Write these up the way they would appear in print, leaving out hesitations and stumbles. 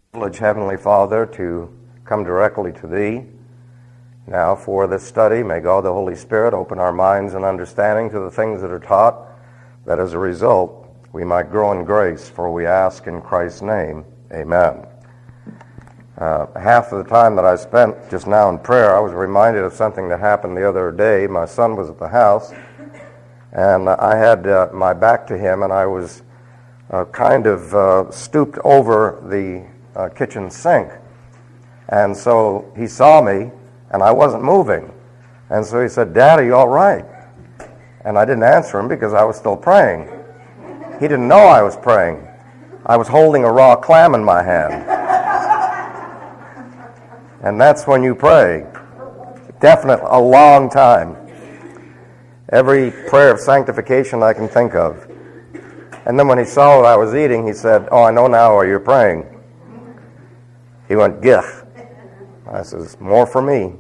Privilege, Heavenly Father, to come directly to Thee. Now, for this study, may God the Holy Spirit open our minds and understanding to the things that are taught, that as a result we might grow in grace, for we ask in Christ's name. Amen. Half of the time that I spent just now in prayer, I was reminded of something that happened the other day. My son was at the house, and I had my back to him, and I was stooped over the kitchen sink. And so he saw me, and I wasn't moving. And so he said, "Dad, are you all right?" And I didn't answer him because I was still praying. He didn't know I was praying. I was holding a raw clam in my hand. And that's when you pray. Definitely a long time. Every prayer of sanctification I can think of. And then when he saw what I was eating, he said, "Oh, I know now why you're praying." He went, "Gih." I says, "More for me."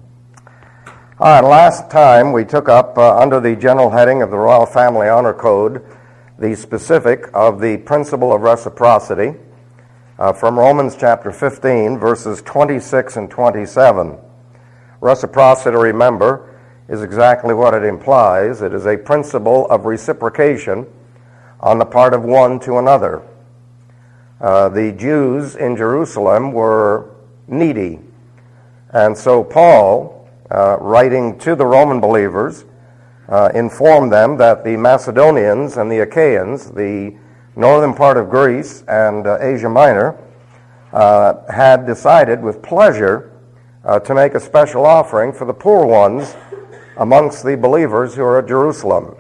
All right, last time we took up, under the general heading of the Royal Family Honor Code, the specific of the principle of reciprocity from Romans chapter 15, verses 26 and 27. Reciprocity, remember, is exactly what it implies. It is a principle of reciprocation on the part of one to another. The Jews in Jerusalem were needy. And so Paul, writing to the Roman believers, informed them that the Macedonians and the Achaeans, the northern part of Greece and Asia Minor, had decided with pleasure to make a special offering for the poor ones amongst the believers who are at Jerusalem.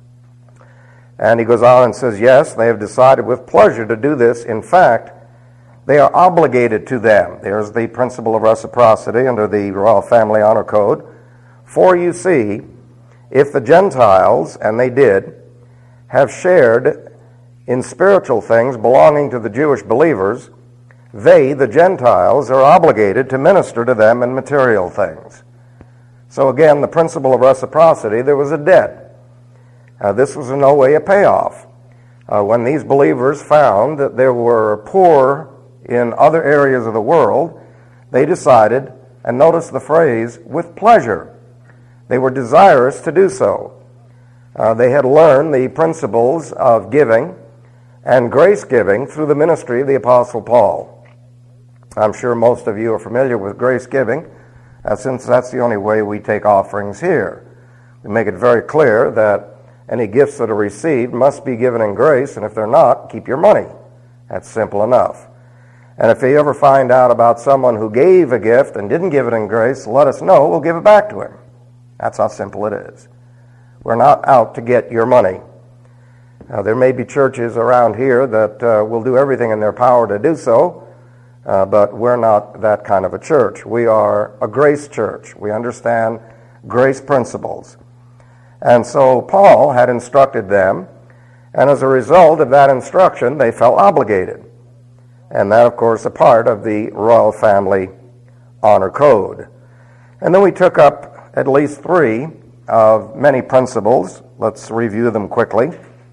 And he goes on and says, yes, they have decided with pleasure to do this. In fact, they are obligated to them. There's the principle of reciprocity under the Royal Family Honor Code. For you see, if the Gentiles, and they did, have shared in spiritual things belonging to the Jewish believers, they, the Gentiles, are obligated to minister to them in material things. So again, the principle of reciprocity, there was a debt. This was in no way a payoff. When these believers found that there were poor in other areas of the world, they decided, and notice the phrase, with pleasure. They were desirous to do so. They had learned the principles of giving and grace giving through the ministry of the Apostle Paul. I'm sure most of you are familiar with grace giving, since that's the only way we take offerings here. We make it very clear that any gifts that are received must be given in grace, and if they're not, keep your money. That's simple enough. And if you ever find out about someone who gave a gift and didn't give it in grace, let us know. We'll give it back to him. That's how simple it is. We're not out to get your money. Now, there may be churches around here that will do everything in their power to do so, but we're not that kind of a church. We are a grace church. We understand grace principles. And so Paul had instructed them, and as a result of that instruction, they felt obligated. And that, of course, a part of the Royal Family Honor Code. And then we took up at least 3 of many principles. Let's review them quickly.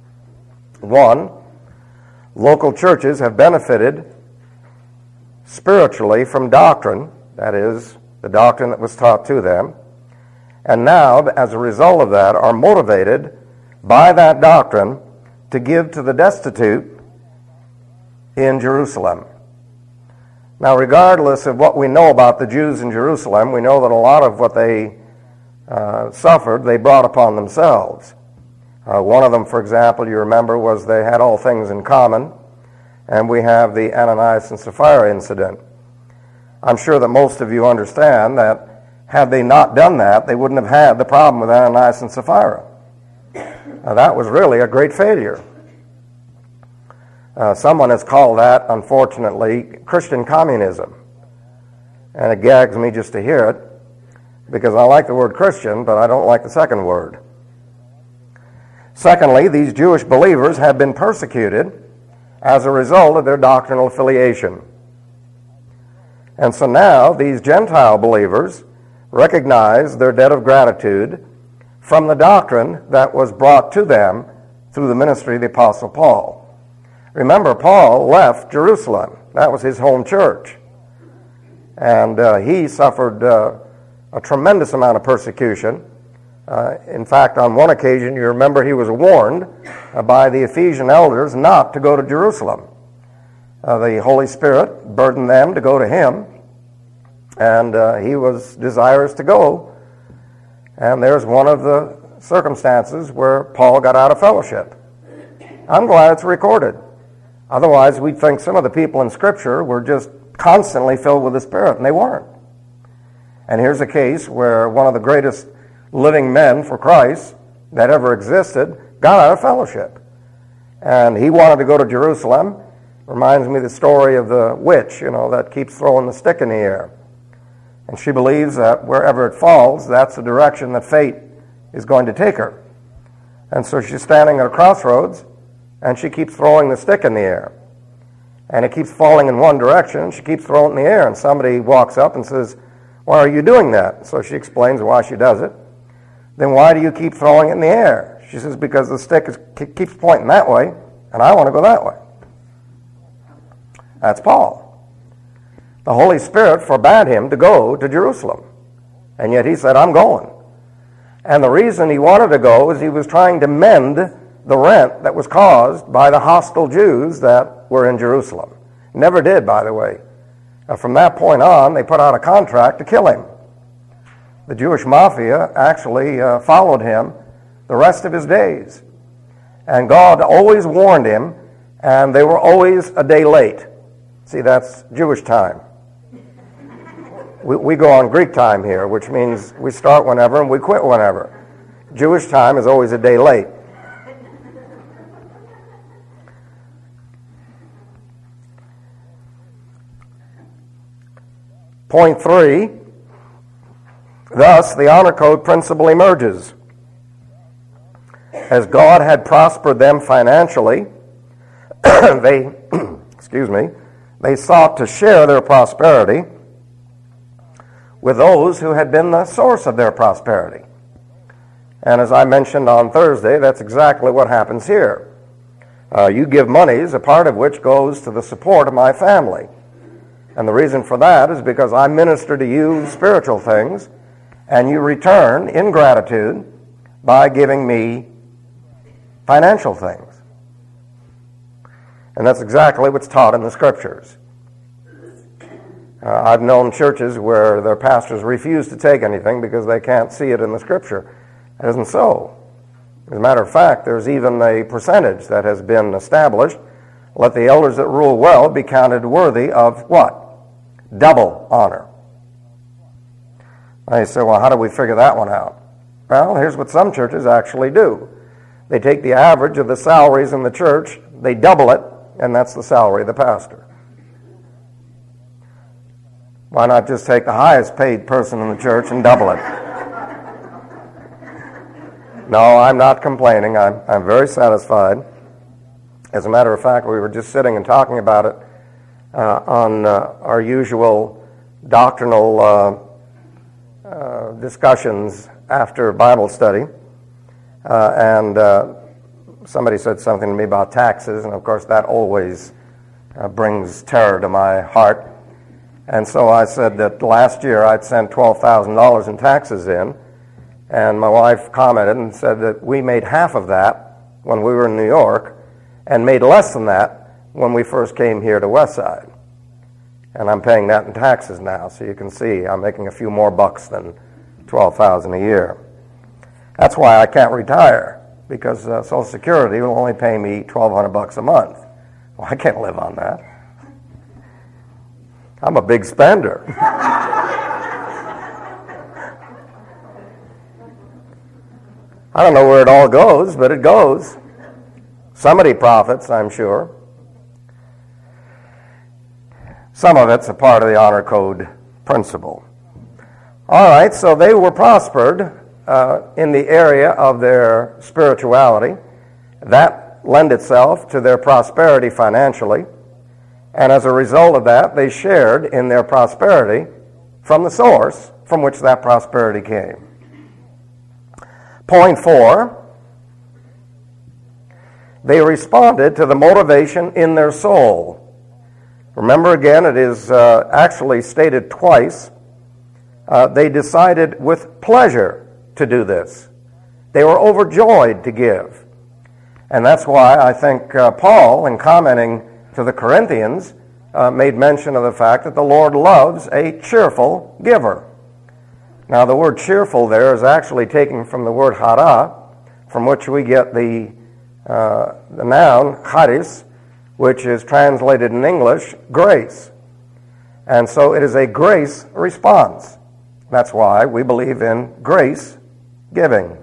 1, local churches have benefited spiritually from doctrine, that is, the doctrine that was taught to them, and now, as a result of that, are motivated by that doctrine to give to the destitute in Jerusalem. Now, regardless of what we know about the Jews in Jerusalem, we know that a lot of what they suffered, they brought upon themselves. One of them, for example, you remember, was they had all things in common, and we have the Ananias and Sapphira incident. I'm sure that most of you understand that had they not done that, they wouldn't have had the problem with Ananias and Sapphira. Now, that was really a great failure. Someone has called that, unfortunately, Christian communism. And it gags me just to hear it, because I like the word Christian, but I don't like the second word. Secondly, these Jewish believers have been persecuted as a result of their doctrinal affiliation. And so now these Gentile believers recognize their debt of gratitude from the doctrine that was brought to them through the ministry of the Apostle Paul. Remember, Paul left Jerusalem. That was his home church. And he suffered a tremendous amount of persecution. In fact, on one occasion, you remember he was warned by the Ephesian elders not to go to Jerusalem. The Holy Spirit burdened them to go to him, and he was desirous to go. And there's one of the circumstances where Paul got out of fellowship. I'm glad it's recorded. Otherwise, we'd think some of the people in Scripture were just constantly filled with the Spirit, and they weren't. And here's a case where one of the greatest living men for Christ that ever existed got out of fellowship. And he wanted to go to Jerusalem. Reminds me of the story of the witch, that keeps throwing the stick in the air. And she believes that wherever it falls, that's the direction that fate is going to take her. And so she's standing at a crossroads, and she keeps throwing the stick in the air. And it keeps falling in one direction, and she keeps throwing it in the air. And somebody walks up and says, "Why are you doing that?" So she explains why she does it. "Then why do you keep throwing it in the air?" She says, "Because the stick keeps pointing that way, and I want to go that way." That's Paul. The Holy Spirit forbade him to go to Jerusalem. And yet he said, "I'm going." And the reason he wanted to go is he was trying to mend the rent that was caused by the hostile Jews that were in Jerusalem. Never did, by the way. From that point on, they put out a contract to kill him. The Jewish mafia actually followed him the rest of his days. And God always warned him, and they were always a day late. See, that's Jewish time. We go on Greek time here, which means we start whenever and we quit whenever. Jewish time is always a day late. Point 3, thus the honor code principle emerges. As God had prospered them financially, they sought to share their prosperity with those who had been the source of their prosperity. And as I mentioned on Thursday, that's exactly what happens here. You give monies, a part of which goes to the support of my family. And the reason for that is because I minister to you spiritual things, and you return in gratitude by giving me financial things. And that's exactly what's taught in the Scriptures. I've known churches where their pastors refuse to take anything because they can't see it in the Scripture. It isn't so. As a matter of fact, there's even a percentage that has been established. Let the elders that rule well be counted worthy of what? Double honor. I say, well, how do we figure that one out? Well, here's what some churches actually do. They take the average of the salaries in the church, they double it, and that's the salary of the pastor. Why not just take the highest paid person in the church and double it? No, I'm not complaining. I'm very satisfied. As a matter of fact, we were just sitting and talking about it on our usual doctrinal discussions after Bible study. And somebody said something to me about taxes, and of course that always brings terror to my heart. And so I said that last year I'd sent $12,000 in taxes in, and my wife commented and said that we made half of that when we were in New York, and made less than that when we first came here to Westside. And I'm paying that in taxes now, so you can see I'm making a few more bucks than $12,000 a year. That's why I can't retire, because Social Security will only pay me $1,200 a month. Well, I can't live on that. I'm a big spender. I don't know where it all goes, but it goes. Somebody profits, I'm sure. Some of it's a part of the honor code principle. All right, so they were prospered in the area of their spirituality. That lent itself to their prosperity financially. And as a result of that, they shared in their prosperity from the source from which that prosperity came. Point 4, they responded to the motivation in their soul. Remember again, it is actually stated twice. They decided with pleasure to do this. They were overjoyed to give. And that's why I think Paul, in commenting to the Corinthians, made mention of the fact that the Lord loves a cheerful giver. Now, the word cheerful there is actually taken from the word chara, from which we get the noun charis, which is translated in English, grace. And so it is a grace response. That's why we believe in grace giving.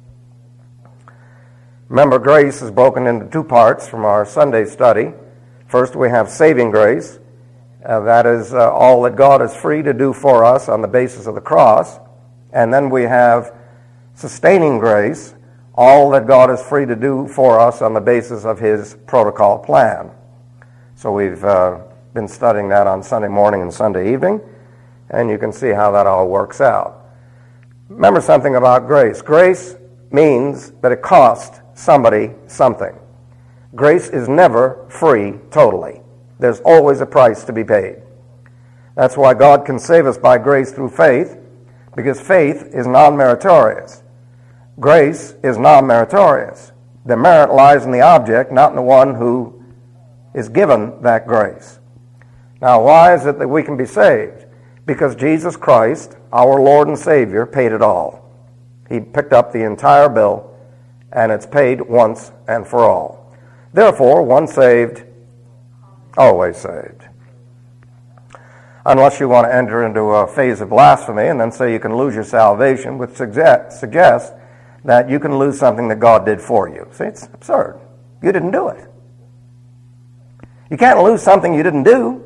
Remember, grace is broken into two parts from our Sunday study. First, we have saving grace. That is all that God is free to do for us on the basis of the cross. And then we have sustaining grace, all that God is free to do for us on the basis of His protocol plan. So we've been studying that on Sunday morning and Sunday evening, and you can see how that all works out. Remember something about grace. Grace means that it cost somebody something. Grace is never free totally. There's always a price to be paid. That's why God can save us by grace through faith, because faith is non-meritorious. Grace is non-meritorious. The merit lies in the object, not in the one who is given that grace. Now, why is it that we can be saved? Because Jesus Christ, our Lord and Savior, paid it all. He picked up the entire bill, and it's paid once and for all. Therefore, once saved, always saved. Unless you want to enter into a phase of blasphemy and then say you can lose your salvation, which suggests that you can lose something that God did for you. See, it's absurd. You didn't do it. You can't lose something you didn't do.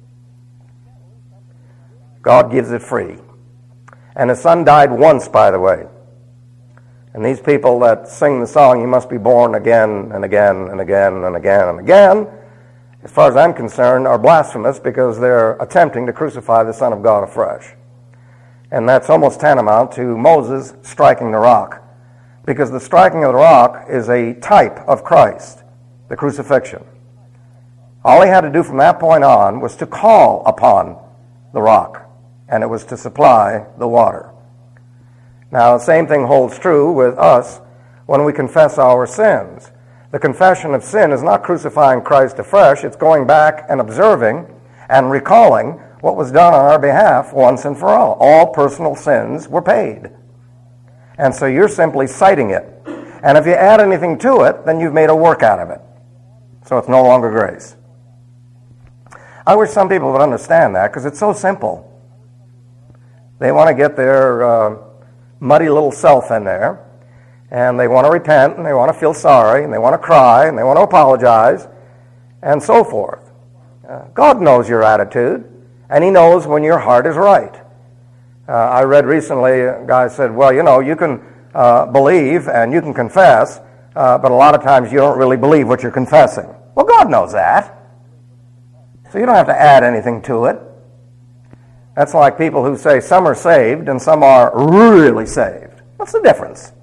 God gives it free. And His Son died once, by the way. And these people that sing the song, you must be born again and again and again and again and again, as far as I'm concerned, are blasphemous because they're attempting to crucify the Son of God afresh. And that's almost tantamount to Moses striking the rock, because the striking of the rock is a type of Christ, the crucifixion. All he had to do from that point on was to call upon the rock, and it was to supply the water. Now, the same thing holds true with us when we confess our sins. The confession of sin is not crucifying Christ afresh. It's going back and observing and recalling what was done on our behalf once and for all. All personal sins were paid. And so you're simply citing it. And if you add anything to it, then you've made a work out of it. So it's no longer grace. I wish some people would understand that, because it's so simple. They want to get their muddy little self in there, and they want to repent, and they want to feel sorry, and they want to cry, and they want to apologize, and so forth. God knows your attitude, and He knows when your heart is right. I read recently, a guy said, well, you know, you can believe and you can confess, but a lot of times you don't really believe what you're confessing. Well, God knows that. So you don't have to add anything to it. That's like people who say some are saved and some are really saved. What's the difference?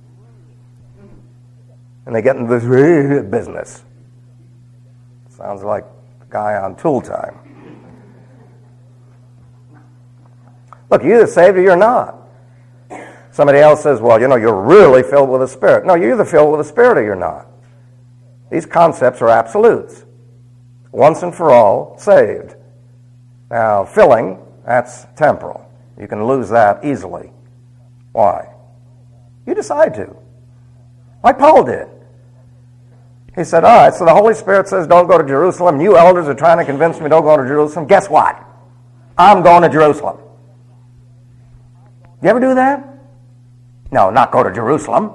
And they get into this business. Sounds like the guy on Tool Time. Look, you're either saved or you're not. Somebody else says, well, you know, you're really filled with the Spirit. No, you're either filled with the Spirit or you're not. These concepts are absolutes. Once and for all, saved. Now, filling, that's temporal. You can lose that easily. Why? You decide to. Like Paul did. He said, all right, so the Holy Spirit says don't go to Jerusalem. You elders are trying to convince me don't go to Jerusalem. Guess what? I'm going to Jerusalem. You ever do that? No, not go to Jerusalem.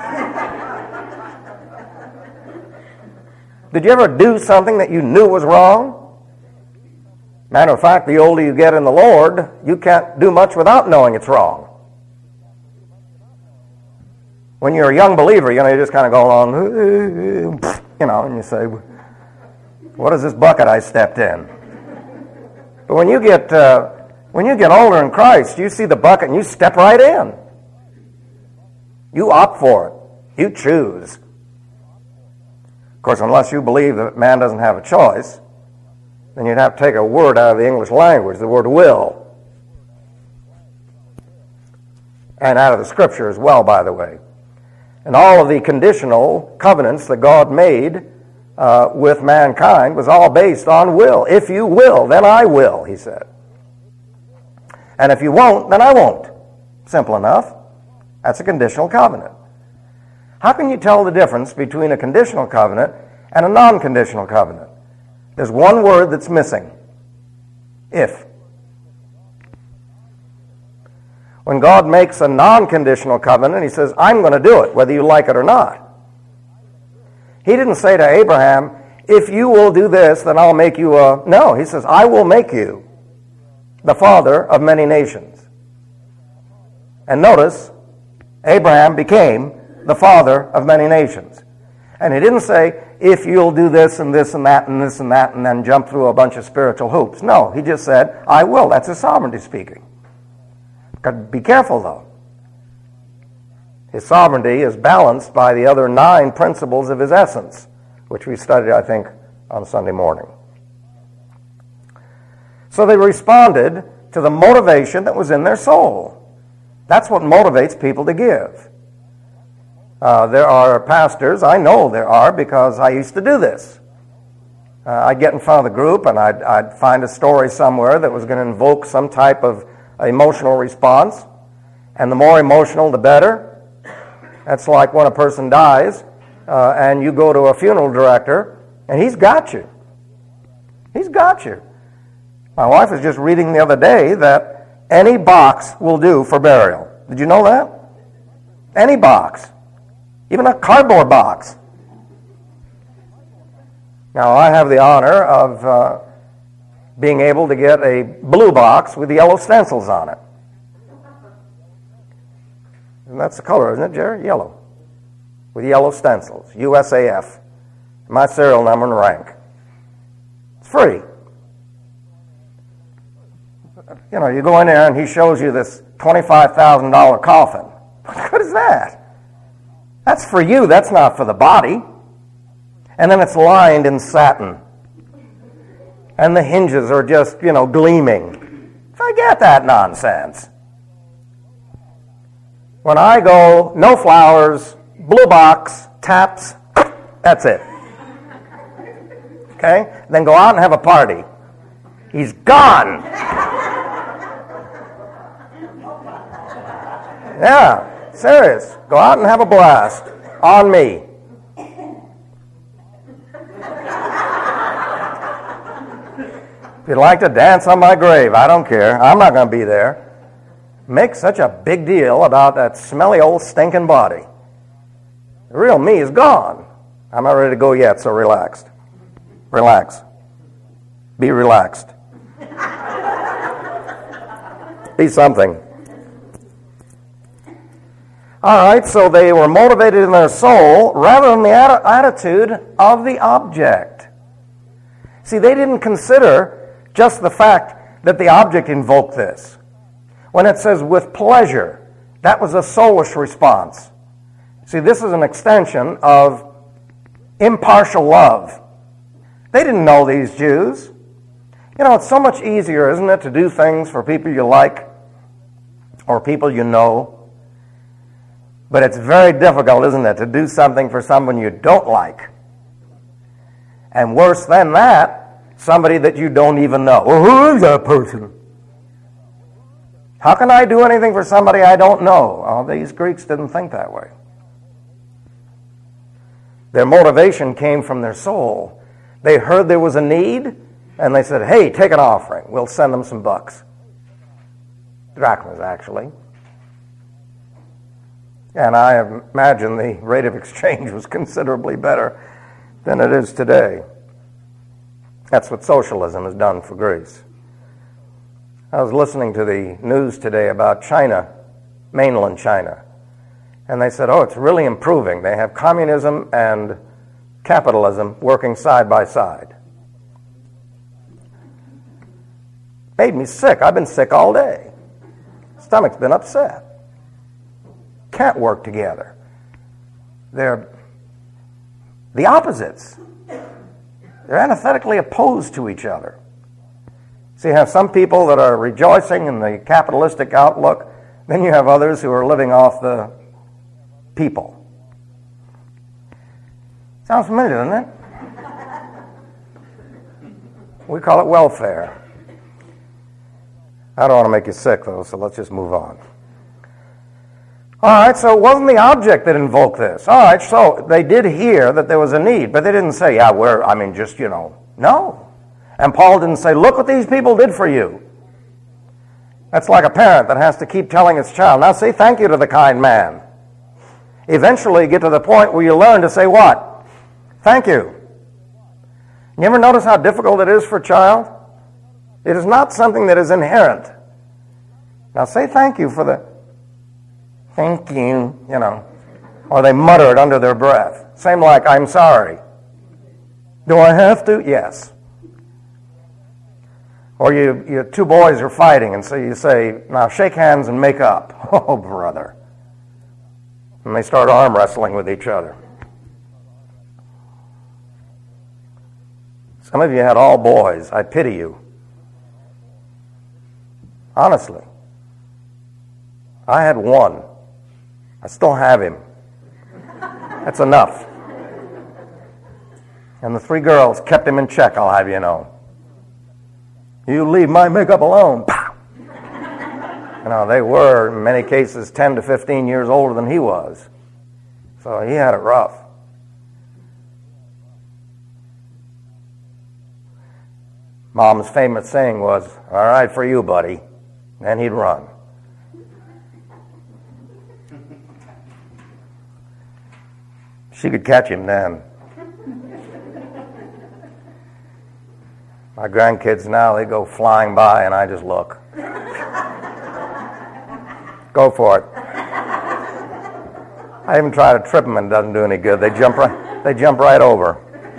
Did you ever do something that you knew was wrong? Matter of fact, the older you get in the Lord, you can't do much without knowing it's wrong. When you're a young believer, you know, you just kind of go along, you know, and you say, what is this bucket I stepped in? But when you get older in Christ, you see the bucket and you step right in. You opt for it. You choose. Of course, unless you believe that man doesn't have a choice, then you'd have to take a word out of the English language, the word will. And out of the Scripture as well, by the way. And all of the conditional covenants that God made with mankind was all based on will. If you will, then I will, he said. And if you won't, then I won't. Simple enough. That's a conditional covenant. How can you tell the difference between a conditional covenant and a non-conditional covenant? There's one word that's missing. If. When God makes a non-conditional covenant, he says, I'm going to do it, whether you like it or not. He didn't say to Abraham, if you will do this, then I'll make you a... No, he says, I will make you the father of many nations. And notice, Abraham became the father of many nations. And he didn't say, if you'll do this and this and that and this and that, and then jump through a bunch of spiritual hoops. No, he just said, I will. That's his sovereignty speaking. Got to be careful, though. His sovereignty is balanced by the other 9 principles of his essence, which we studied, I think, on Sunday morning. So they responded to the motivation that was in their soul. That's what motivates people to give. There are pastors, I know there are, because I used to do this. I'd get in front of the group and I'd find a story somewhere that was going to invoke some type of emotional response. And the more emotional, the better. That's like when a person dies and you go to a funeral director and he's got you. He's got you. My wife was just reading the other day that any box will do for burial. Did you know that? Any box. Even a cardboard box. Now, I have the honor of being able to get a blue box with yellow stencils on it. And that's the color, isn't it, Jerry? Yellow. With yellow stencils. USAF. My serial number and rank. It's free. You know, you go in there and he shows you this $25,000 coffin. What good is that? That's for you. That's not for the body. And then it's lined in satin. And the hinges are just, gleaming. Forget that nonsense. When I go, no flowers, blue box, taps, that's it. Okay? Then go out and have a party. He's gone. Yeah, serious. Go out and have a blast. On me. If you'd like to dance on my grave, I don't care. I'm not going to be there. Make such a big deal about that smelly old stinking body. The real me is gone. I'm not ready to go yet, so relax. Relax. Be relaxed. Be something. All right, so they were motivated in their soul rather than the attitude of the object. See, they didn't consider just the fact that the object invoked this. When it says with pleasure, that was a soulish response. See, this is an extension of impartial love. They didn't know these Jews. It's so much easier, isn't it, to do things for people you like or people you know. But it's very difficult, isn't it, to do something for someone you don't like. And worse than that, somebody that you don't even know. Well, who is that person? How can I do anything for somebody I don't know? Oh, these Greeks didn't think that way. Their motivation came from their soul. They heard there was a need, and they said, hey, take an offering. We'll send them some bucks. Drachmas, actually. And I imagine the rate of exchange was considerably better than it is today. That's what socialism has done for Greece. I was listening to the news today about China, mainland China, and they said, it's really improving. They have communism and capitalism working side by side. Made me sick. I've been sick all day. Stomach's been upset. Can't work together. They're the opposites. They're antithetically opposed to each other. So you have some people that are rejoicing in the capitalistic outlook, then you have others who are living off the people. Sounds familiar, doesn't it? We call it welfare. I don't want to make you sick, though, so let's just move on. All right, so it wasn't the object that invoked this. All right, so they did hear that there was a need, but they didn't say, no. And Paul didn't say, look what these people did for you. That's like a parent that has to keep telling its child, now say thank you to the kind man. Eventually you get to the point where you learn to say what? Thank you. You ever notice how difficult it is for a child? It is not something that is inherent. Now say thank you for the thank you, or they mutter it under their breath. Same like, I'm sorry. Do I have to? Yes. Or you two boys are fighting, and so you say, now shake hands and make up. Oh, brother. And they start arm wrestling with each other. Some of you had all boys. I pity you. Honestly. I had one. I still have him. That's enough. And the three girls kept him in check, I'll have you know. You leave my makeup alone. Pow! They were, in many cases, 10 to 15 years older than he was. So he had it rough. Mom's famous saying was, all right for you, buddy. And he'd run. She could catch him then. My grandkids now, they go flying by and I just look. Go for it. I even try to trip them and it doesn't do any good. They jump right over.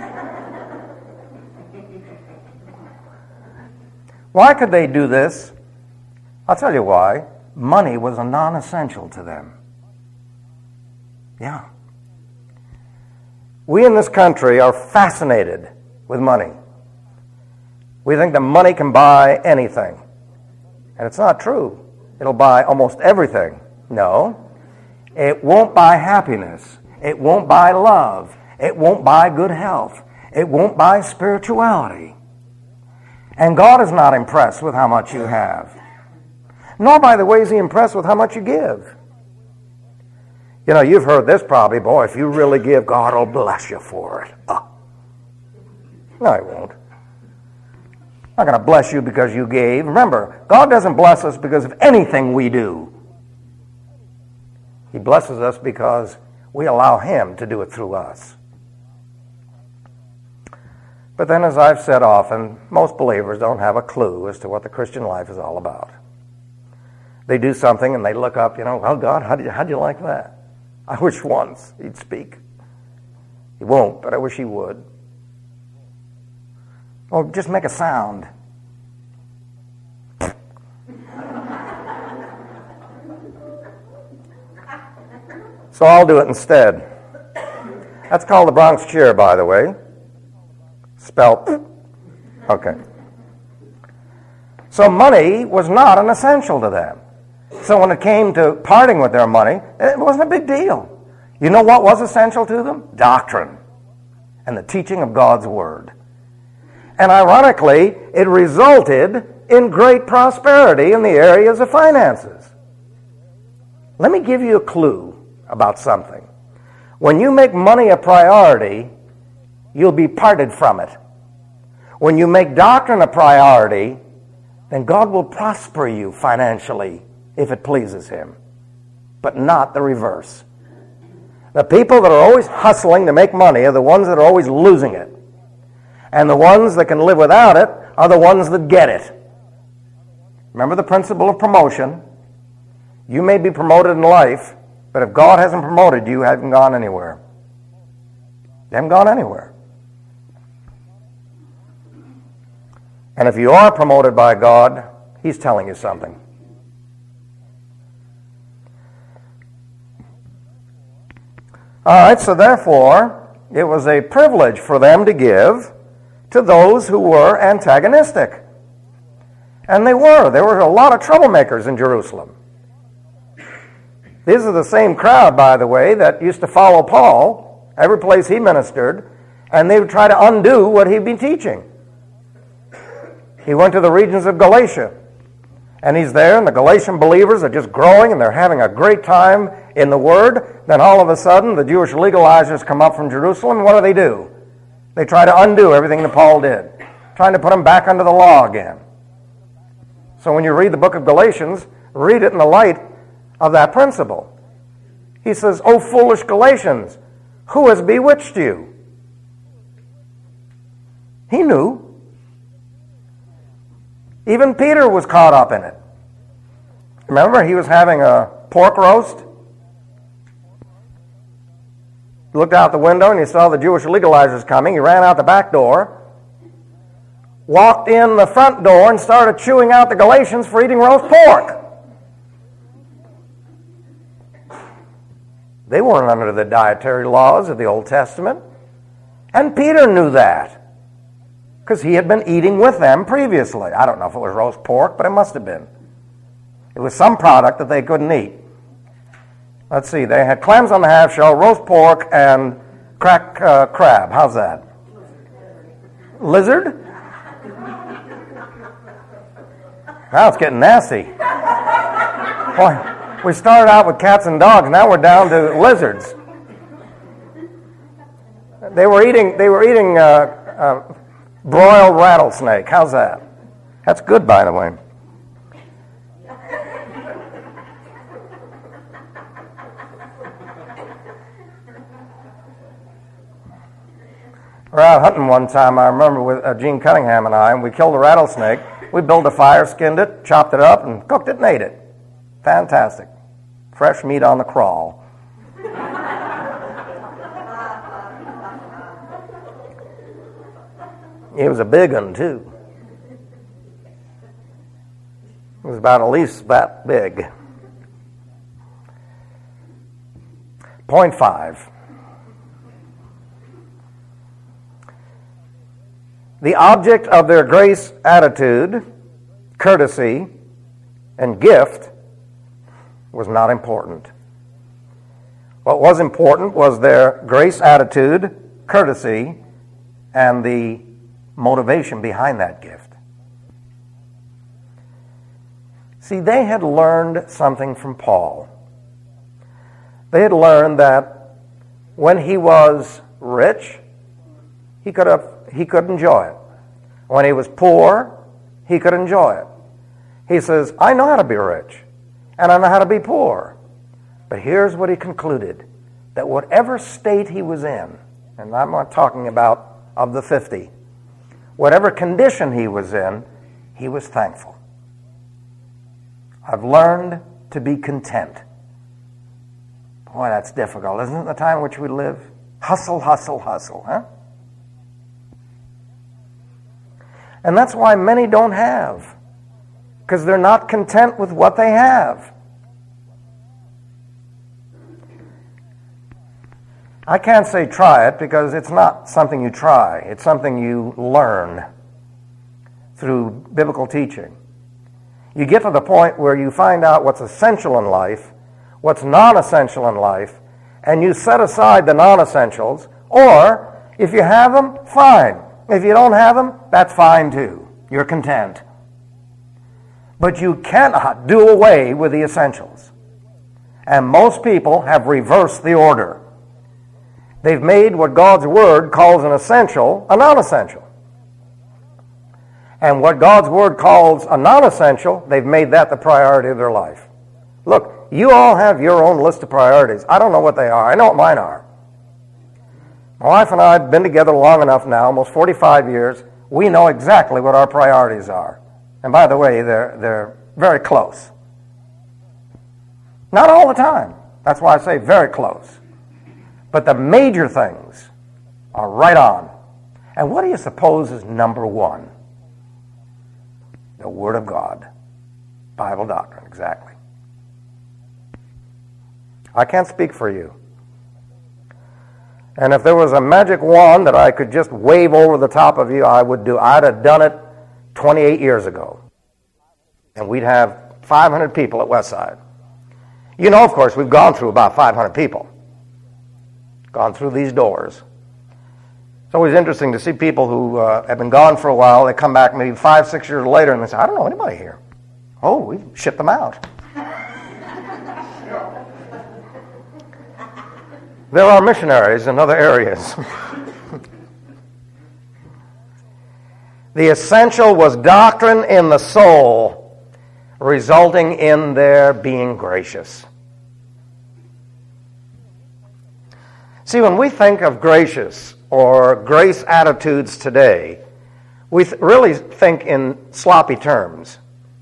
Why could they do this? I'll tell you why. Money was a non-essential to them. Yeah. We in this country are fascinated with money. We think that money can buy anything. And it's not true. It'll buy almost everything. No. It won't buy happiness. It won't buy love. It won't buy good health. It won't buy spirituality. And God is not impressed with how much you have. Nor, by the way, is He impressed with how much you give. You've heard this probably, boy, if you really give, God will bless you for it. Oh. No, He won't. Not going to bless you because you gave. Remember, God doesn't bless us because of anything we do. He blesses us because we allow Him to do it through us. But then, as I've said often, most believers don't have a clue as to what the Christian life is all about. They do something and they look up, well, God, how'd you like that? I wish once He'd speak. He won't, but I wish He would. Or just make a sound. So I'll do it instead. That's called the Bronx Cheer, by the way. Spelled. Okay. So money was not an essential to them. So when it came to parting with their money, it wasn't a big deal. You know what was essential to them? Doctrine and the teaching of God's Word. And ironically, it resulted in great prosperity in the areas of finances. Let me give you a clue about something. When you make money a priority, you'll be parted from it. When you make doctrine a priority, then God will prosper you financially if it pleases Him, but not the reverse. The people that are always hustling to make money are the ones that are always losing it. And the ones that can live without it are the ones that get it. Remember the principle of promotion. You may be promoted in life, but if God hasn't promoted you, you haven't gone anywhere. You haven't gone anywhere. And if you are promoted by God, He's telling you something. All right, so therefore, it was a privilege for them to give to those who were antagonistic. And they were. There were a lot of troublemakers in Jerusalem. These are the same crowd, by the way, that used to follow Paul every place he ministered, and they would try to undo what he'd been teaching. He went to the regions of Galatia, and he's there, and the Galatian believers are just growing, and they're having a great time in the Word. Then all of a sudden, the Jewish legalizers come up from Jerusalem, and what do? They try to undo everything that Paul did, trying to put them back under the law again. So when you read the book of Galatians, read it in the light of that principle. He says, "O foolish Galatians, who has bewitched you?" He knew. Even Peter was caught up in it. Remember, he was having a pork roast. He looked out the window and he saw the Jewish legalizers coming. He ran out the back door, walked in the front door, and started chewing out the Galatians for eating roast pork. They weren't under the dietary laws of the Old Testament. And Peter knew that, because he had been eating with them previously. I don't know if it was roast pork, but it must have been. It was some product that they couldn't eat. Let's see, they had clams on the half shell, roast pork, and cracked crab. How's that? Lizard? Now it's getting nasty. Boy, we started out with cats and dogs, now we're down to lizards. They were eating broiled rattlesnake. How's that? That's good, by the way. We were out hunting one time, I remember, with Gene Cunningham and I, and we killed a rattlesnake. We built a fire, skinned it, chopped it up, and cooked it and ate it. Fantastic. Fresh meat on the crawl. It was a big one, too. It was about at least that big. Point 5. The object of their grace attitude, courtesy, and gift was not important. What was important was their grace attitude, courtesy, and the motivation behind that gift. See, they had learned something from Paul. They had learned that when he was rich, he could enjoy it. When he was poor, he could enjoy it. He says, I know how to be rich, and I know how to be poor. But here's what he concluded, that whatever state he was in, and I'm not talking about of the 50, whatever condition he was in, he was thankful. I've learned to be content. Boy, that's difficult. Isn't it the time in which we live? Hustle, hustle, hustle, huh? And that's why many don't have, because they're not content with what they have. I can't say try it, because it's not something you try. It's something you learn through biblical teaching. You get to the point where you find out what's essential in life, what's non-essential in life, and you set aside the non-essentials, or if you have them, fine. If you don't have them, that's fine too. You're content. But you cannot do away with the essentials. And most people have reversed the order. They've made what God's Word calls an essential a non-essential. And what God's Word calls a non-essential, they've made that the priority of their life. Look, you all have your own list of priorities. I don't know what they are. I know what mine are. My wife and I have been together long enough now, almost 45 years. We know exactly what our priorities are. And by the way, they're very close. Not all the time. That's why I say very close. But the major things are right on. And what do you suppose is number one? The Word of God. Bible doctrine, exactly. I can't speak for you. And if there was a magic wand that I could just wave over the top of you, I'd have done it 28 years ago. and we'd have 500 people at Westside. You know, of course, we've gone through about 500 people, gone through these doors. It's always interesting to see people who have been gone for a while. They come back maybe 5, 6 years later, and they say, I don't know anybody here. Oh, we shipped them out. There are missionaries in other areas. The essential was doctrine in the soul, resulting in their being gracious. See, when we think of gracious or grace attitudes today, we really think in sloppy terms.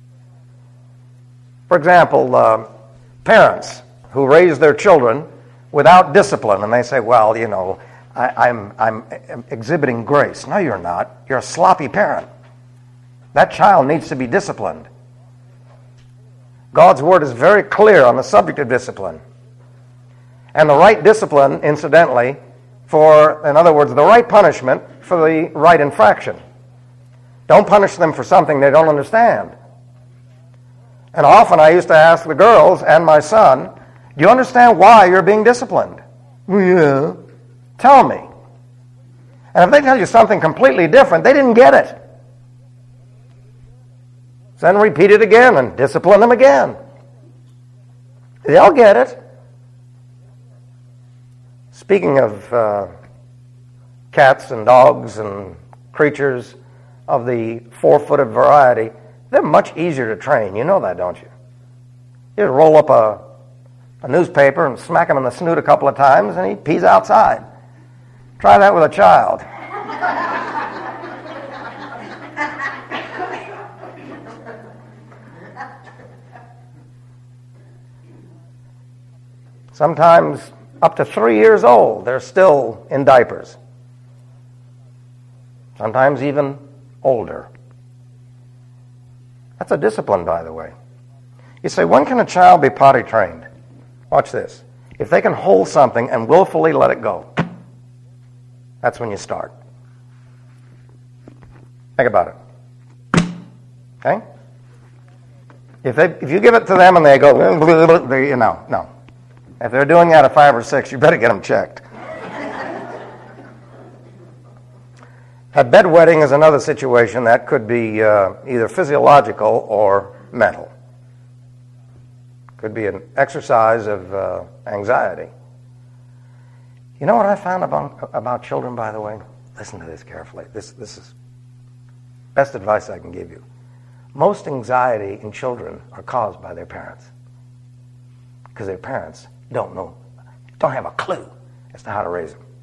For example, parents who raise their children without discipline, and they say, well, you know, I'm exhibiting grace. No, you're not. You're a sloppy parent. That child needs to be disciplined. God's Word is very clear on the subject of discipline. And the right discipline, incidentally, in other words, the right punishment for the right infraction. Don't punish them for something they don't understand. And often I used to ask the girls and my son, do you understand why you're being disciplined? Yeah. Tell me. And if they tell you something completely different, they didn't get it. Then repeat it again and discipline them again. They'll get it. Speaking of cats and dogs and creatures of the 4-footed variety, they're much easier to train. You know that, don't you? You just roll up a newspaper and smack him in the snoot a couple of times and he pees outside. Try that with a child. Sometimes up to 3 years old, they're still in diapers. Sometimes even older. That's a discipline, by the way. You say, when can a child be potty trained? Watch this. If they can hold something and willfully let it go, that's when you start. Think about it. Okay? If you give it to them and they go, no. If they're doing that at 5 or 6, you better get them checked. A bedwetting is another situation that could be either physiological or mental. Could be an exercise of anxiety. You know what I found about children, by the way? Listen to this carefully. This is best advice I can give you. Most anxiety in children are caused by their parents. Because their parents don't have a clue as to how to raise them.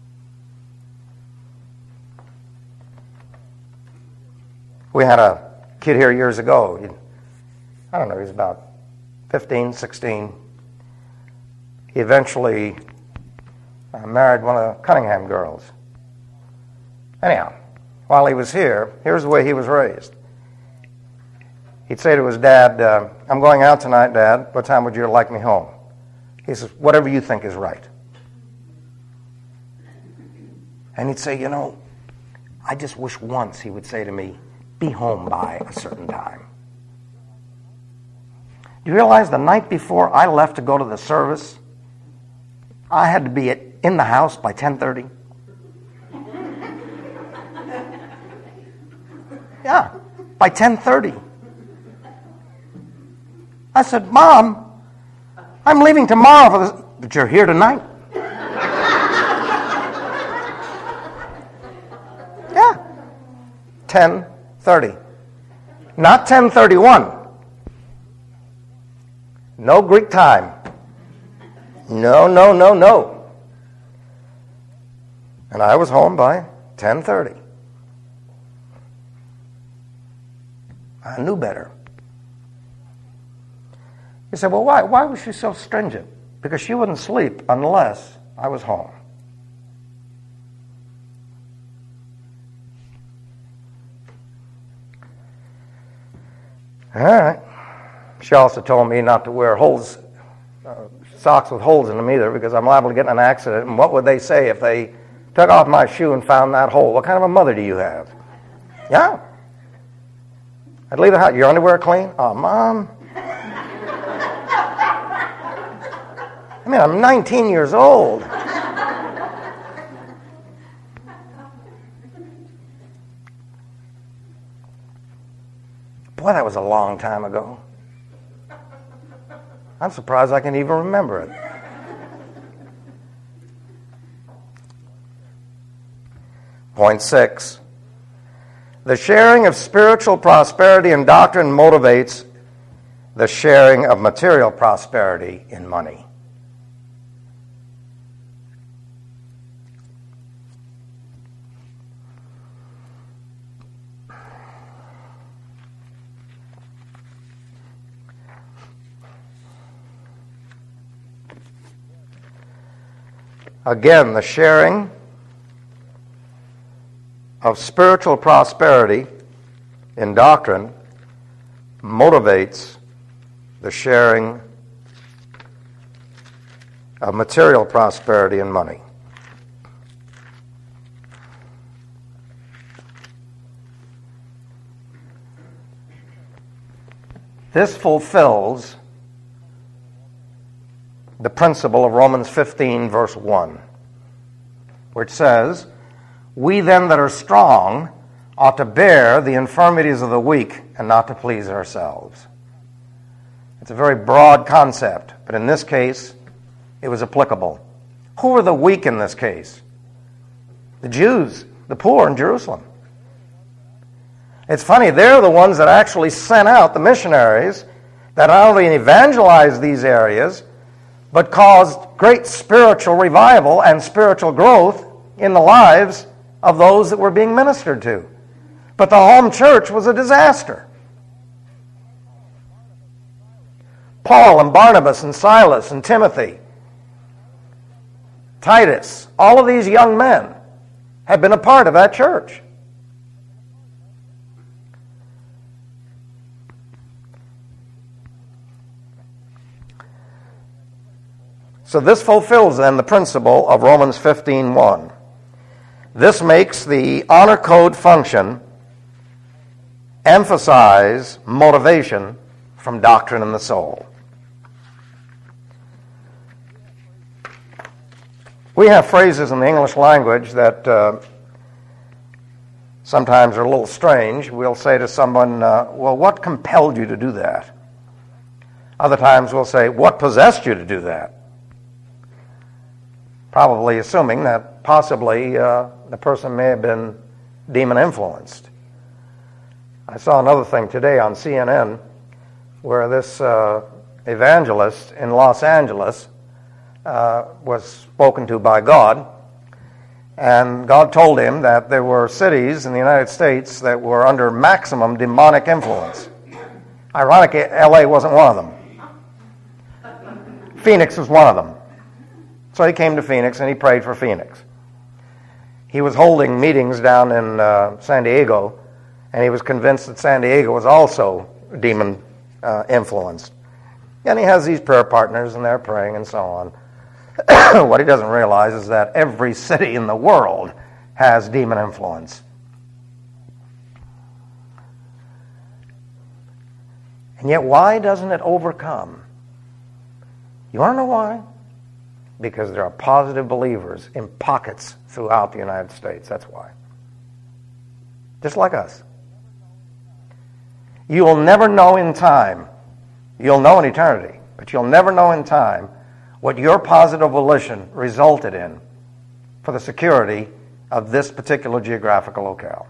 We had a kid here years ago. I don't know, he was about 15, 16. He eventually married one of the Cunningham girls. Anyhow, while he was here, here's the way he was raised. He'd say to his dad, I'm going out tonight, Dad. What time would you like me home? He says, whatever you think is right. And he'd say, I just wish once, he would say to me, be home by a certain time. Do you realize the night before I left to go to the service, I had to be in the house by 10:30? Yeah, by 10:30. I said, Mom, I'm leaving tomorrow for this, but you're here tonight. Yeah, 10:30. Not 10:31. No Greek time. No. And I was home by 10:30. I knew better. You say, well, why? Why was she so stringent? Because she wouldn't sleep unless I was home. All right. She also told me not to wear socks with holes in them either, because I'm liable to get in an accident. And what would they say if they took off my shoe and found that hole? What kind of a mother do you have? Yeah. I'd leave the house. Your underwear clean? Oh, Mom. I mean, I'm 19 years old. Boy, that was a long time ago. I'm surprised I can even remember it. Point 6. The sharing of spiritual prosperity and doctrine motivates the sharing of material prosperity in money. Again, the sharing of spiritual prosperity in doctrine motivates the sharing of material prosperity in money. This fulfills the principle of Romans 15, verse 1, which says, "We then that are strong ought to bear the infirmities of the weak and not to please ourselves." It's a very broad concept, but in this case, it was applicable. Who were the weak in this case? The Jews, the poor in Jerusalem. It's funny, they're the ones that actually sent out the missionaries that not only evangelized these areas, but caused great spiritual revival and spiritual growth in the lives of those that were being ministered to. But the home church was a disaster. Paul and Barnabas and Silas and Timothy, Titus, all of these young men had been a part of that church. So this fulfills then the principle of Romans 15:1. This makes the honor code function emphasize motivation from doctrine in the soul. We have phrases in the English language that sometimes are a little strange. We'll say to someone, well, what compelled you to do that? Other times we'll say, what possessed you to do that? Probably assuming that possibly the person may have been demon influenced. I saw another thing today on CNN where this evangelist in Los Angeles was spoken to by God, and God told him that there were cities in the United States that were under maximum demonic influence. Ironically, LA wasn't one of them. Phoenix was one of them. So he came to Phoenix and he prayed for Phoenix. He was holding meetings down in San Diego, and he was convinced that San Diego was also demon influenced. And he has these prayer partners, and they're praying and so on. What he doesn't realize is that every city in the world has demon influence. And yet, why doesn't it overcome? You want to know why? Because there are positive believers in pockets throughout the United States. That's why. Just like us. You will never know in time. You'll know in eternity, but you'll never know in time what your positive volition resulted in for the security of this particular geographical locale.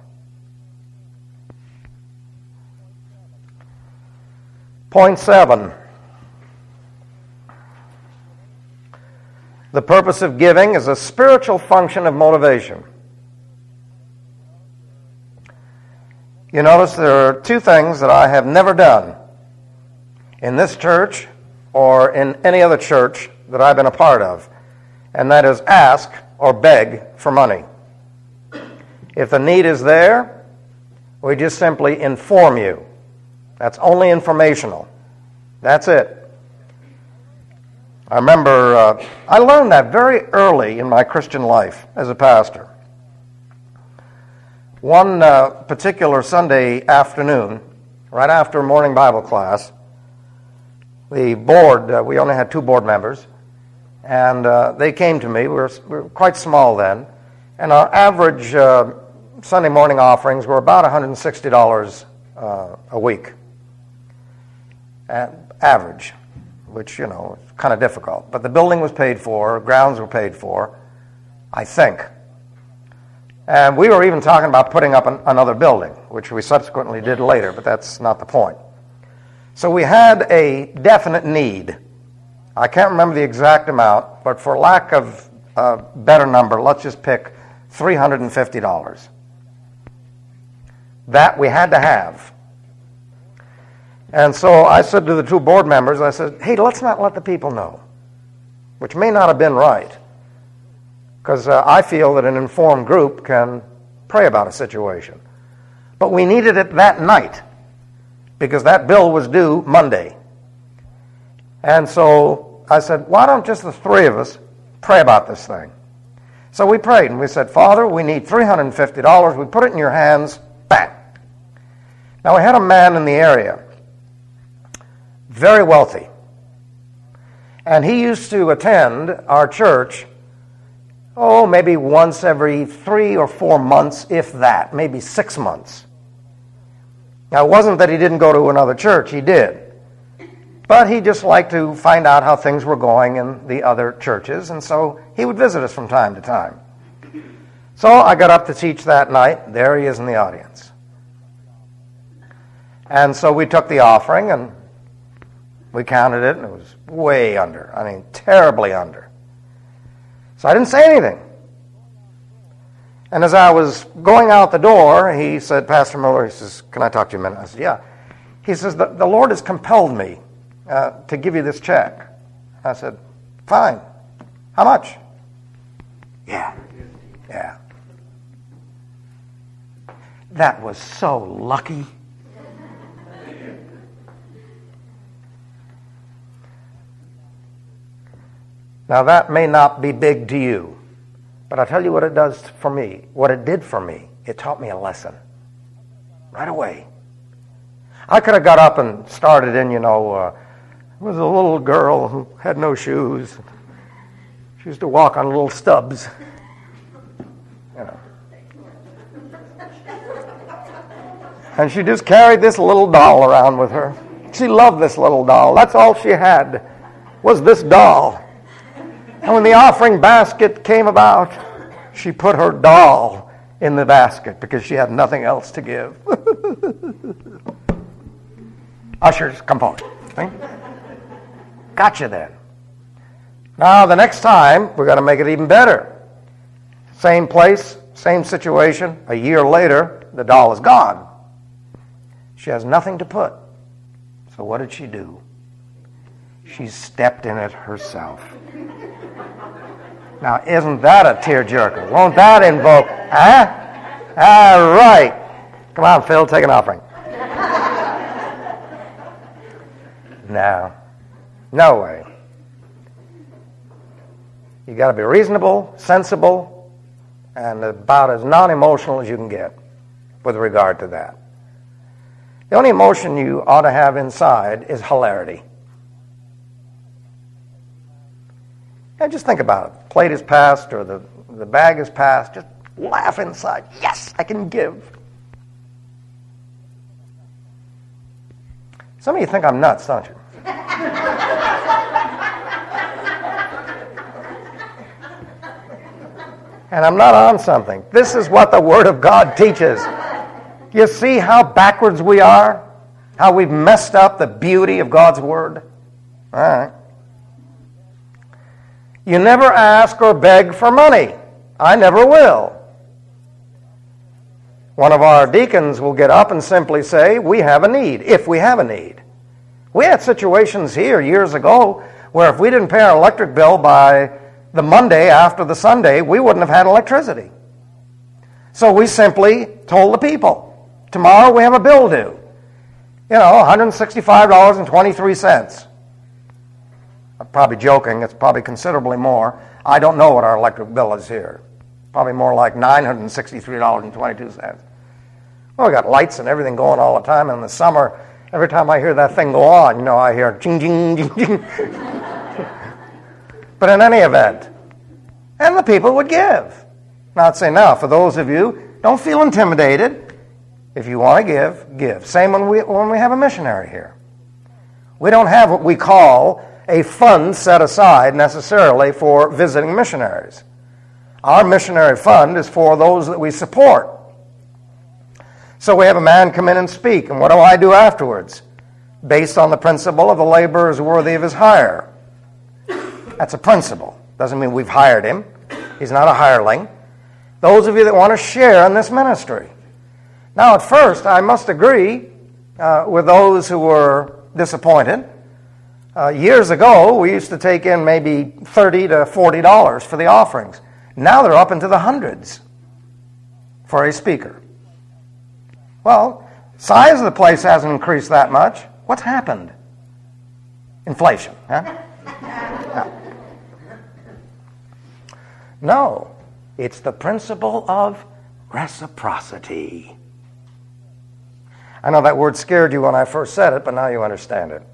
Point 7. The purpose of giving is a spiritual function of motivation. You notice there are two things that I have never done in this church or in any other church that I've been a part of, and that is ask or beg for money. If the need is there, we just simply inform you. That's only informational. That's it. I remember I learned that very early in my Christian life as a pastor. One particular Sunday afternoon, right after morning Bible class, the board, we only had 2 board members, and they came to me. We were quite small then, and our average Sunday morning offerings were about $160 a week. Average, which, is kind of difficult. But the building was paid for, grounds were paid for, I think. And we were even talking about putting up another building, which we subsequently did later, but that's not the point. So we had a definite need. I can't remember the exact amount, but for lack of a better number, let's just pick $350. That we had to have. And so I said to the 2 board members, I said, hey, let's not let the people know, which may not have been right, because I feel that an informed group can pray about a situation. But we needed it that night, because that bill was due Monday. And so I said, why don't just the 3 of us pray about this thing? So we prayed, and we said, Father, we need $350. We put it in your hands. Bang. Now, we had a man in the area, very wealthy, and he used to attend our church, maybe once every 3 or 4 months, if that, maybe 6 months. Now, it wasn't that he didn't go to another church, he did. But he just liked to find out how things were going in the other churches, and so he would visit us from time to time. So I got up to teach that night. There he is in the audience. And so we took the offering, and we counted it, and it was way under. I mean, terribly under. So I didn't say anything. And as I was going out the door, he said, Pastor Miller, he says, can I talk to you a minute? I said, yeah. He says, the Lord has compelled me to give you this check. I said, fine. How much? Yeah. That was so lucky. Now, that may not be big to you, but I'll tell you what it does for me. What it did for me, it taught me a lesson right away. I could have got up and started in, was a little girl who had no shoes. She used to walk on little stubs. And she just carried this little doll around with her. She loved this little doll. That's all she had, was this doll. And when the offering basket came about, she put her doll in the basket because she had nothing else to give. Ushers, come forward. Gotcha then. Now, the next time, we're going to make it even better. Same place, same situation. A year later, the doll is gone. She has nothing to put. So what did she do? She stepped in it herself. Now, isn't that a tearjerker? Won't that invoke? All right. Come on, Phil, take an offering. No way. You got to be reasonable, sensible, and about as non-emotional as you can get with regard to that. The only emotion you ought to have inside is hilarity. And just think about it. Plate is passed or the bag is passed. Just laugh inside. Yes, I can give. Some of you think I'm nuts, don't you? And I'm not on something. This is what the Word of God teaches. You see how backwards we are? How we've messed up the beauty of God's Word? All right. You never ask or beg for money. I never will. One of our deacons will get up and simply say, we have a need, if we have a need. We had situations here years ago where if we didn't pay our electric bill by the Monday after the Sunday, we wouldn't have had electricity. So we simply told the people, tomorrow we have a bill due. $165.23. I'm probably joking. It's probably considerably more. I don't know what our electric bill is here. Probably more like $963.22. Well, we got lights and everything going all the time. In the summer, every time I hear that thing go on, I hear jing, jing, jing, jing. But in any event, and the people would give. Now, I'd say now, for those of you, don't feel intimidated. If you want to give, give. Same when we have a missionary here. We don't have what we call a fund set aside necessarily for visiting missionaries. Our missionary fund is for those that we support. So we have a man come in and speak, and what do I do afterwards? Based on the principle of the laborer is worthy of his hire. That's a principle. Doesn't mean we've hired him. He's not a hireling. Those of you that want to share in this ministry. Now, at first, I must agree with those who were disappointed. Years ago, we used to take in maybe $30 to $40 for the offerings. Now they're up into the hundreds for a speaker. Well, size of the place hasn't increased that much. What's happened? Inflation, huh? No, it's the principle of reciprocity. I know that word scared you when I first said it, but now you understand it.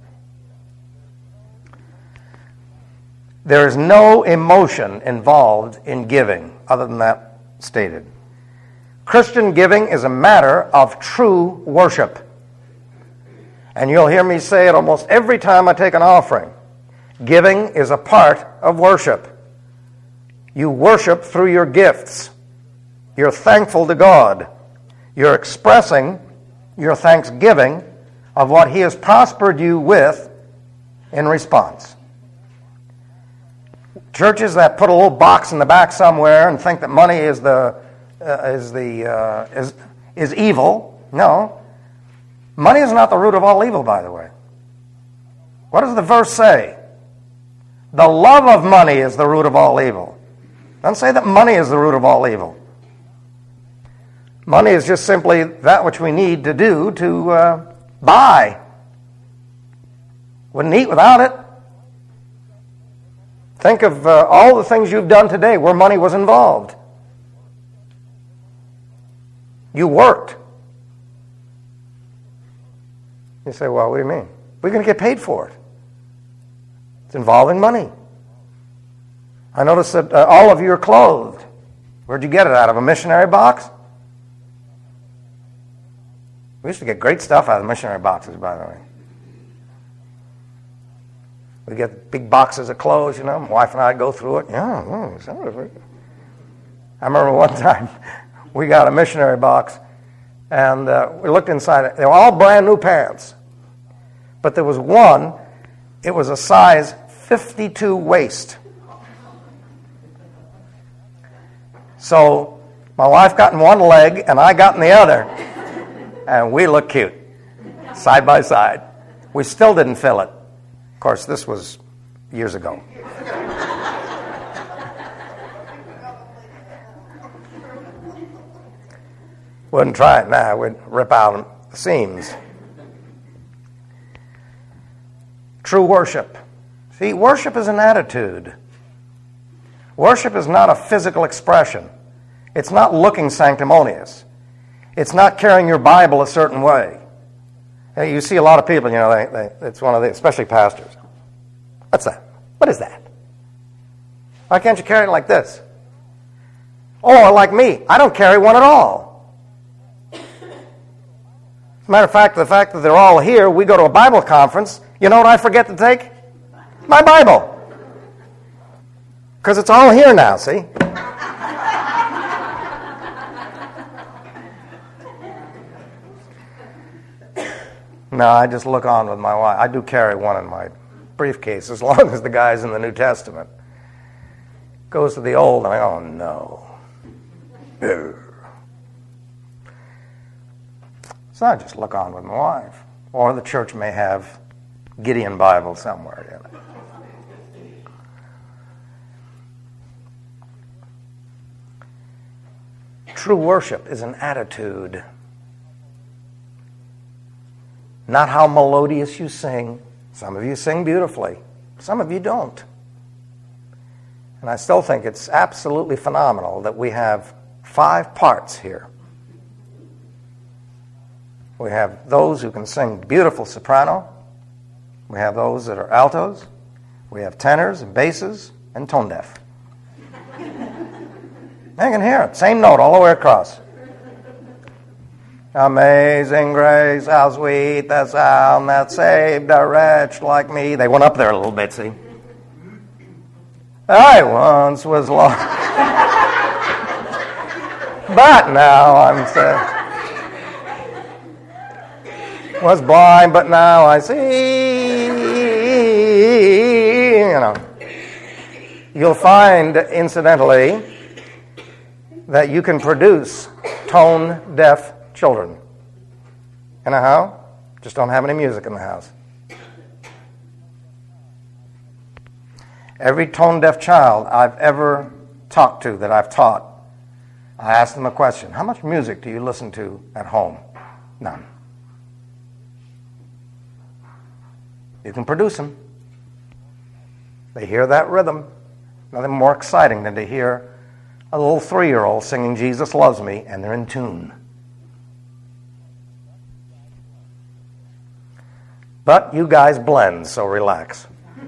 There is no emotion involved in giving other than that stated. Christian giving is a matter of true worship. And you'll hear me say it almost every time I take an offering. Giving is a part of worship. You worship through your gifts. You're thankful to God. You're expressing your thanksgiving of what He has prospered you with in response. Churches that put a little box in the back somewhere and think that money is evil. No. Money is not the root of all evil, by the way. What does the verse say? The love of money is the root of all evil. It doesn't say that money is the root of all evil. Money is just simply that which we need to do to buy. Wouldn't eat without it. Think of all the things you've done today where money was involved. You worked. You say, well, what do you mean? We're going to get paid for it. It's involving money. I noticed that all of you are clothed. Where'd you get it? Out of a missionary box? We used to get great stuff out of the missionary boxes, by the way. We get big boxes of clothes, My wife and I go through it. I remember one time we got a missionary box, and we looked inside it. They were all brand new pants. But there was one, it was a size 52 waist. So my wife got in one leg, and I got in the other. And we looked cute, side by side. We still didn't fill it. Of course, this was years ago. Wouldn't try it now. We'd rip out the seams. True worship. See, worship is an attitude. Worship is not a physical expression. It's not looking sanctimonious. It's not carrying your Bible a certain way. You see a lot of people, it's one of the, especially pastors. What's that? What is that? Why can't you carry it like this? Or like me, I don't carry one at all. As a matter of fact, the fact that they're all here, we go to a Bible conference, you know what I forget to take? My Bible. Because it's all here now, see? No, I just look on with my wife. I do carry one in my briefcase as long as the guy's in the New Testament. Goes to the Old, and I go, oh, no. So I just look on with my wife. Or the church may have Gideon Bible somewhere. True worship is an attitude. Not how melodious you sing. Some of you sing beautifully. Some of you don't. And I still think it's absolutely phenomenal that we have 5 parts here. We have those who can sing beautiful soprano. We have those that are altos. We have tenors and basses and tone deaf. They can hear it. Same note all the way across. Amazing grace, how sweet the sound that saved a wretch like me. They went up there a little bit, see? I once was lost, but now I'm saved. Was blind, but now I see. You know, you'll find, incidentally, that you can produce tone-deaf children. You know how? Just don't have any music in the house. Every tone-deaf child I've ever talked to, that I've taught, I ask them a question. How much music do you listen to at home? None. You can produce them. They hear that rhythm. Nothing more exciting than to hear a little 3-year-old singing Jesus Loves Me, and they're in tune. But you guys blend, so relax.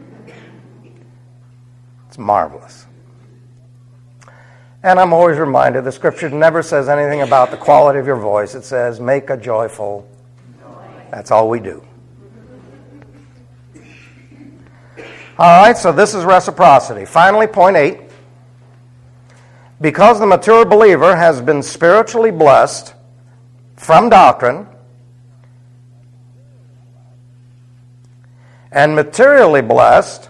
It's marvelous. And I'm always reminded the Scripture never says anything about the quality of your voice. It says, make a joyful noise. That's all we do. All right, so this is reciprocity. Finally, point 8. Because the mature believer has been spiritually blessed from doctrine and materially blessed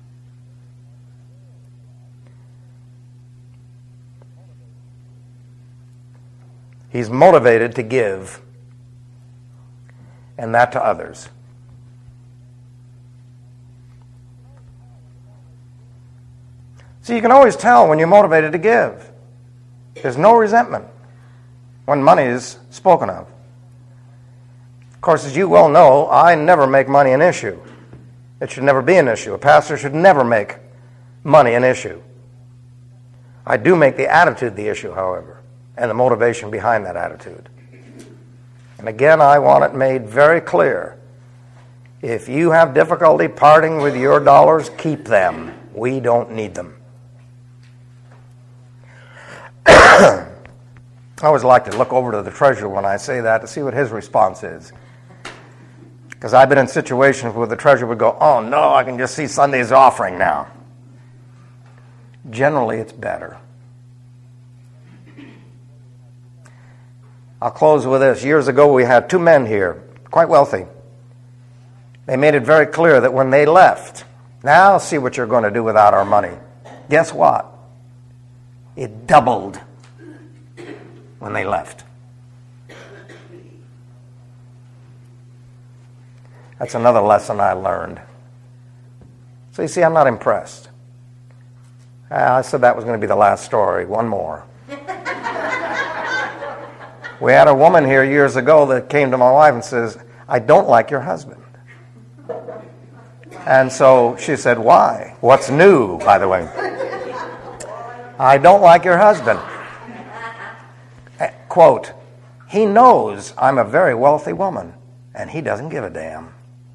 he's motivated to give, and that to others. So you can always tell when you're motivated to give. There's no resentment when money is spoken of. Of course, as you well know, I never make money an issue. It should never be an issue. A pastor should never make money an issue. I do make the attitude the issue, however, and the motivation behind that attitude. And again, I want it made very clear. If you have difficulty parting with your dollars, keep them. We don't need them. I always like to look over to the treasurer when I say that to see what his response is. Because I've been in situations where the treasurer would go, oh no, I can just see Sunday's offering now. Generally, it's better. I'll close with this. Years ago, we had 2 men here, quite wealthy. They made it very clear that when they left, now see what you're going to do without our money. Guess what? It doubled when they left. That's another lesson I learned. So you see, I'm not impressed. I said that was going to be the last story. One more. We had a woman here years ago that came to my wife and says, I don't like your husband. And so she said, why? What's new, by the way? I don't like your husband. Quote, he knows I'm a very wealthy woman, and he doesn't give a damn.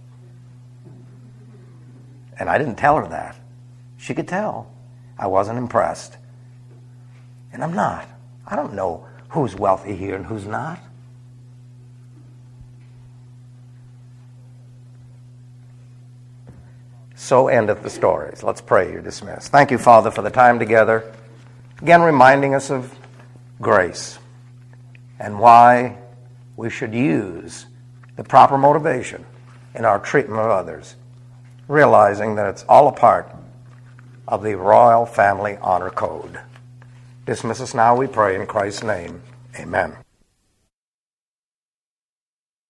And I didn't tell her that. She could tell. I wasn't impressed. And I'm not. I don't know who's wealthy here and who's not. So endeth the stories. Let's pray. You're dismissed. Thank you, Father, for the time together. Again, reminding us of grace and why we should use the proper motivation in our treatment of others, realizing that it's all a part of the Royal Family Honor Code. Dismiss us now, we pray, in Christ's name. Amen.